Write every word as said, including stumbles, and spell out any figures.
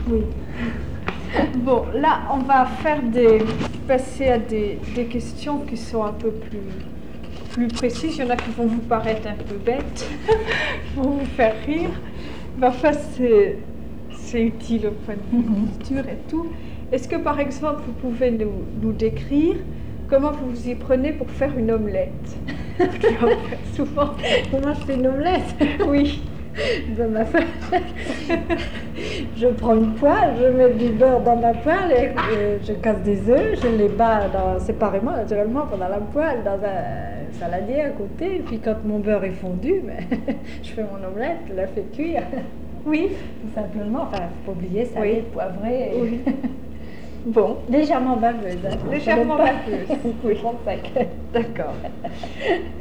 Oui. Bon, là, on va faire des, passer à des, des questions qui sont un peu plus, plus précises. Il y en a qui vont vous paraître un peu bêtes, pour vous faire rire. Mais enfin, c'est, c'est utile au point de vue Mhm. culture et tout. Est-ce que, par exemple, vous pouvez nous, nous décrire comment vous vous y prenez pour faire une omelette? Tu en fais souvent. Comment je fais une omelette? Oui. De ma fa- Je prends une poêle, je mets du beurre dans ma poêle et euh, je casse des œufs, je les bats dans- séparément naturellement pendant la poêle dans un saladier à côté. Et puis quand mon beurre est fondu, ben, je fais mon omelette, je la fais cuire. Oui. Tout simplement, enfin, faut pas oublier salé, Oui. poivré. Et... Oui. Bon. Légèrement baveuse. Hein. Légèrement Pas... baveuse. oui, sec. D'accord.